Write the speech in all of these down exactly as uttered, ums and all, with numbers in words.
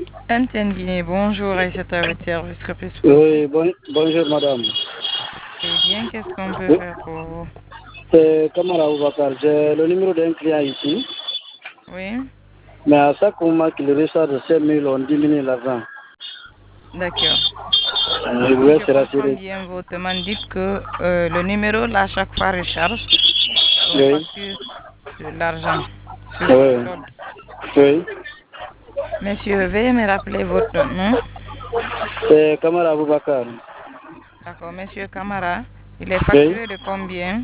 Antenne Guinée, bonjour Aïssata, à votre service, que puis-je pour vous? Oui, bon- bonjour madame. Très bien, qu'est-ce qu'on peut Oui, faire pour vous? c'est Kamara Oubacar. J'ai le numéro d'un client ici, Oui, mais à chaque moment qu'il reçoit de cinq mille, on diminue l'argent. d'accord. Je Si voulais je se comprends rassurer. bien votre demande, dites que euh, le numéro, là, chaque fois, recharge et on Oui, facture de l'argent sur ce oui, solde. oui. Monsieur, veuillez me rappeler votre nom. C'est Kamara Oubacar. D'accord, monsieur Camara, il est Oui. facturé de combien?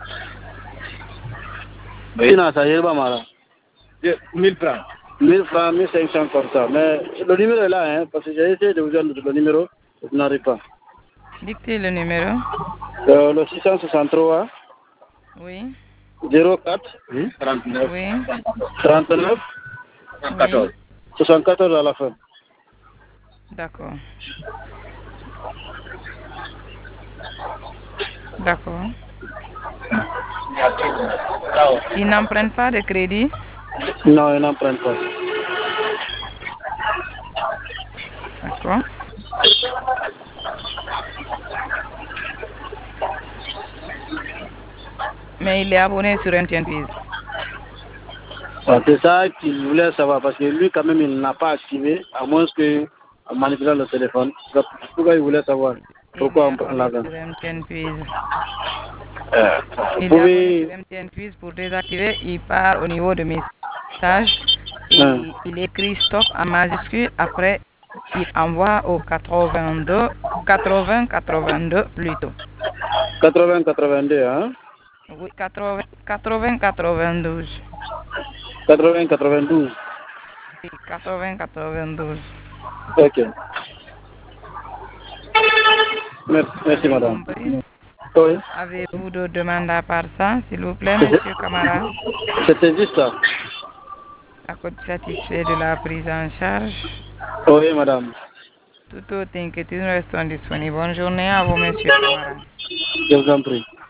Oui, non, ça y est, pas mal. mille francs. mille francs, mille cinq cents comme ça. Mais le numéro est là, hein, parce que j'ai essayé de vous donner le numéro, je n'arrive pas. Dictez le numéro. Euh, le six cent soixante-trois, Oui, zéro quatre, oui, trente-neuf, oui, trente-neuf, oui, soixante-quatorze à la fin. d'accord, d'accord. Ils n'empruntent pas de crédit? Non, ils n'en prennent pas. D'accord. Mais il est abonné sur M T N Quiz. Ah, c'est ça qu'il voulait savoir, parce que lui, quand même, il n'a pas activé, à moins que en manipulant le téléphone. C'est pourquoi il voulait savoir Il est pourquoi on prend abonné l'argent. sur M T N Quiz. Euh, vous Il est abonné sur pouvez... M T N Quiz pour désactiver. Il part au niveau de message Hein, et il écrit stop en majuscule. Après, il envoie au quatre-vingt-deux, quatre-vingts, quatre-vingt-deux plutôt. quatre-vingts quatre-vingt-deux, hein? Oui, quatre-vingts, quatre-vingts, quatre-vingt-douze. quatre-vingts quatre-vingt-douze. Oui, quatre-vingts, quatre-vingt-douze. Ok. Merci, Vous merci avez madame. compris? Oui. Avez-vous d'autres demandes à part ça, s'il vous plaît, monsieur Camara? C'était juste ça. À côté satisfait de la prise en charge. Oui, madame. Toute autre inquiétude, nous restons disponibles. Bonne journée à vous, monsieur Camara. Je vous en prie.